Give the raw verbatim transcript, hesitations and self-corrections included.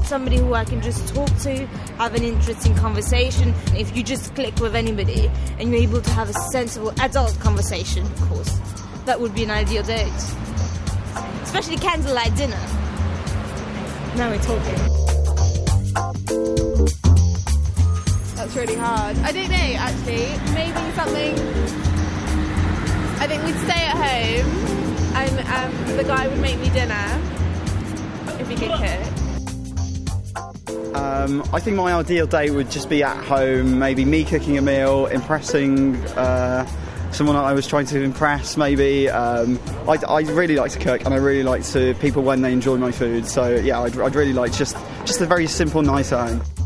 somebody who I can just talk to, have an interesting conversation. If you just click with anybody and you're able to have a sensible adult conversation, of course, that would be an ideal date. Especially candlelight dinner. Now we're talking. That's really hard. I don't know, actually. Maybe something... I think we'd stay at home and um, the guy would make me dinner if he could cook. Um, I think my ideal date would just be at home, maybe me cooking a meal, impressing uh, someone I was trying to impress, maybe. Um, I, I really like to cook and I really like to people when they enjoy my food. So, yeah, I'd, I'd really like just, just a very simple, nice home.